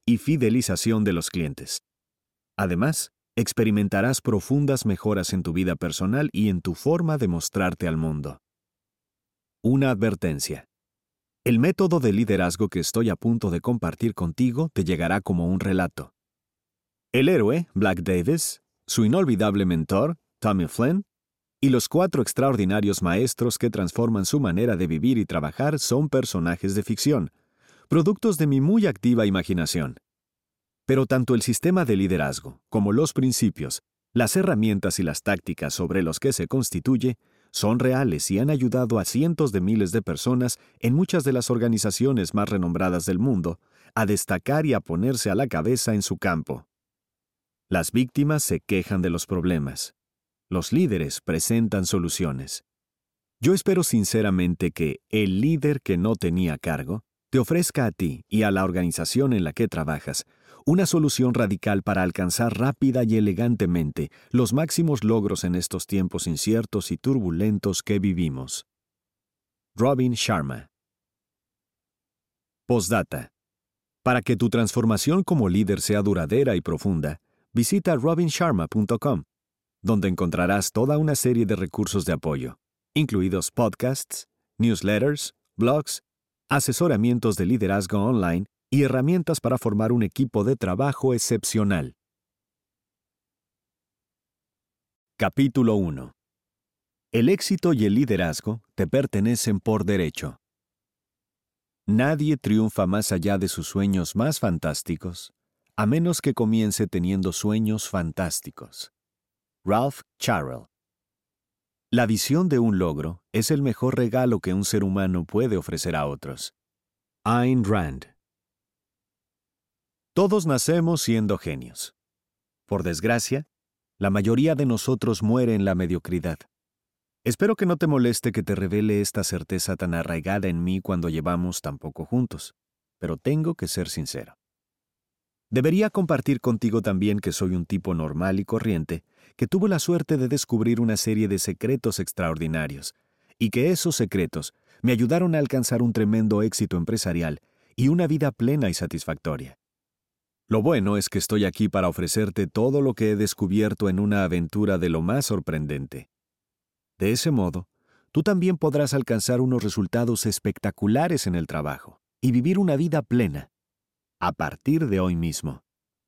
y fidelización de los clientes. Además, experimentarás profundas mejoras en tu vida personal y en tu forma de mostrarte al mundo. Una advertencia. El método de liderazgo que estoy a punto de compartir contigo te llegará como un relato. El héroe, Black Davis, su inolvidable mentor, Tommy Flynn, y los 4 extraordinarios maestros que transforman su manera de vivir y trabajar son personajes de ficción, productos de mi muy activa imaginación. Pero tanto el sistema de liderazgo como los principios, las herramientas y las tácticas sobre los que se constituye son reales y han ayudado a cientos de miles de personas en muchas de las organizaciones más renombradas del mundo a destacar y a ponerse a la cabeza en su campo. Las víctimas se quejan de los problemas. Los líderes presentan soluciones. Yo espero sinceramente que el líder que no tenía cargo te ofrezca a ti y a la organización en la que trabajas una solución radical para alcanzar rápida y elegantemente los máximos logros en estos tiempos inciertos y turbulentos que vivimos. Robin Sharma. Postdata. Para que tu transformación como líder sea duradera y profunda, visita robinsharma.com, donde encontrarás toda una serie de recursos de apoyo, incluidos podcasts, newsletters, blogs, asesoramientos de liderazgo online y herramientas para formar un equipo de trabajo excepcional. Capítulo 1. El éxito y el liderazgo te pertenecen por derecho. Nadie triunfa más allá de sus sueños más fantásticos, a menos que comience teniendo sueños fantásticos. Ralph Charell. La visión de un logro es el mejor regalo que un ser humano puede ofrecer a otros. Ayn Rand. Todos nacemos siendo genios. Por desgracia, la mayoría de nosotros muere en la mediocridad. Espero que no te moleste que te revele esta certeza tan arraigada en mí cuando llevamos tan poco juntos, pero tengo que ser sincero. Debería compartir contigo también que soy un tipo normal y corriente, que tuvo la suerte de descubrir una serie de secretos extraordinarios, y que esos secretos me ayudaron a alcanzar un tremendo éxito empresarial y una vida plena y satisfactoria. Lo bueno es que estoy aquí para ofrecerte todo lo que he descubierto en una aventura de lo más sorprendente. De ese modo, tú también podrás alcanzar unos resultados espectaculares en el trabajo y vivir una vida plena, a partir de hoy mismo.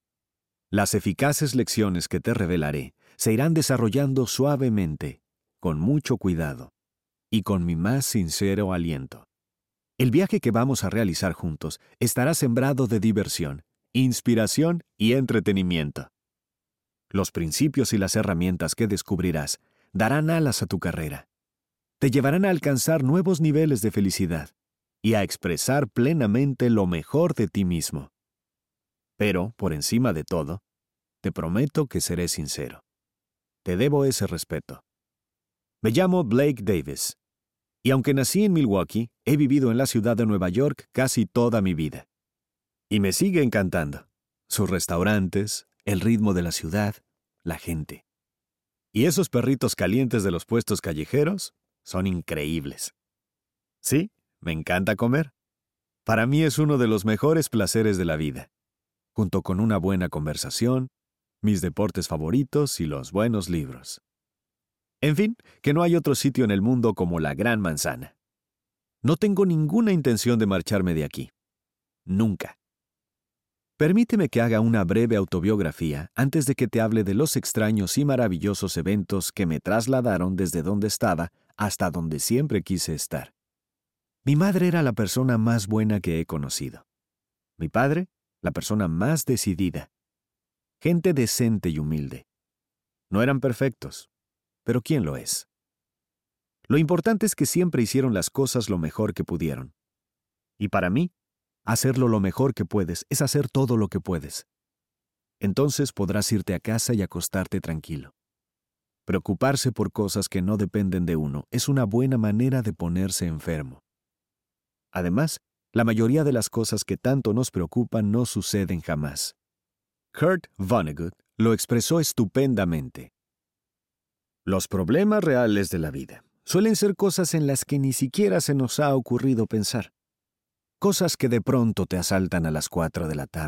Las eficaces lecciones que te revelaré se irán desarrollando suavemente, con mucho cuidado y con mi más sincero aliento. El viaje que vamos a realizar juntos estará sembrado de diversión, inspiración y entretenimiento. Los principios y las herramientas que descubrirás darán alas a tu carrera. Te llevarán a alcanzar nuevos niveles de felicidad y a expresar plenamente lo mejor de ti mismo. Pero, por encima de todo, te prometo que seré sincero. Te debo ese respeto. Me llamo Blake Davis, y aunque nací en Milwaukee, he vivido en la ciudad de Nueva York casi toda mi vida. Y me sigue encantando. Sus restaurantes, el ritmo de la ciudad, la gente. Y esos perritos calientes de los puestos callejeros son increíbles. Sí, me encanta comer. Para mí es uno de los mejores placeres de la vida, junto con una buena conversación, mis deportes favoritos y los buenos libros. En fin, que no hay otro sitio en el mundo como la Gran Manzana. No tengo ninguna intención de marcharme de aquí. Nunca. Permíteme que haga una breve autobiografía antes de que te hable de los extraños y maravillosos eventos que me trasladaron desde donde estaba hasta donde siempre quise estar. Mi madre era la persona más buena que he conocido. Mi padre, la persona más decidida. Gente decente y humilde. No eran perfectos, pero ¿quién lo es? Lo importante es que siempre hicieron las cosas lo mejor que pudieron. Y para mí, hacerlo lo mejor que puedes es hacer todo lo que puedes. Entonces podrás irte a casa y acostarte tranquilo. Preocuparse por cosas que no dependen de uno es una buena manera de ponerse enfermo. Además, la mayoría de las cosas que tanto nos preocupan no suceden jamás. Kurt Vonnegut lo expresó estupendamente. Los problemas reales de la vida suelen ser cosas en las que ni siquiera se nos ha ocurrido pensar. Cosas que de pronto te asaltan a las 4 de la tarde.